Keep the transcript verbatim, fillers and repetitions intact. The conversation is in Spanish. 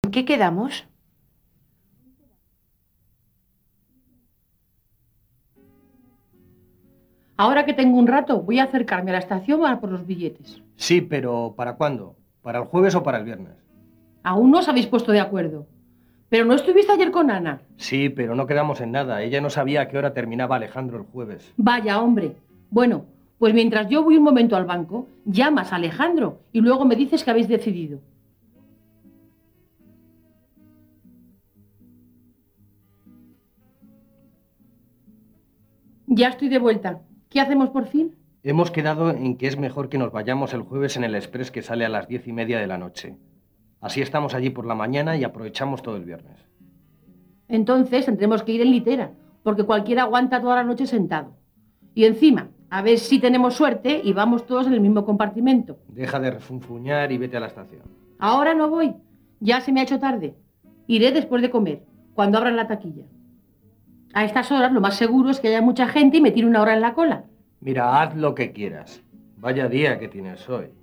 ¿En qué quedamos? Ahora que tengo un rato, voy a acercarme a la estación a por los billetes. Sí, pero ¿para cuándo? ¿Para el jueves o para el viernes? Aún no os habéis puesto de acuerdo. Pero no estuviste ayer con Ana. Sí, pero no quedamos en nada. Ella no sabía a qué hora terminaba Alejandro el jueves. Vaya, hombre. Bueno, pues mientras yo voy un momento al banco, llamas a Alejandro y luego me dices que habéis decidido. Ya estoy de vuelta. ¿Qué hacemos por fin? Hemos quedado en que es mejor que nos vayamos el jueves en el express que sale a las diez y media de la noche. Así estamos allí por la mañana y aprovechamos todo el viernes. Entonces tendremos que ir en litera, porque cualquiera aguanta toda la noche sentado. Y encima, a ver si tenemos suerte y vamos todos en el mismo compartimento. Deja de refunfuñar y vete a la estación. Ahora no voy. Ya se me ha hecho tarde. Iré después de comer, cuando abran la taquilla. A estas horas lo más seguro es que haya mucha gente y me tire una hora en la cola. Mira, haz lo que quieras. Vaya día que tienes hoy.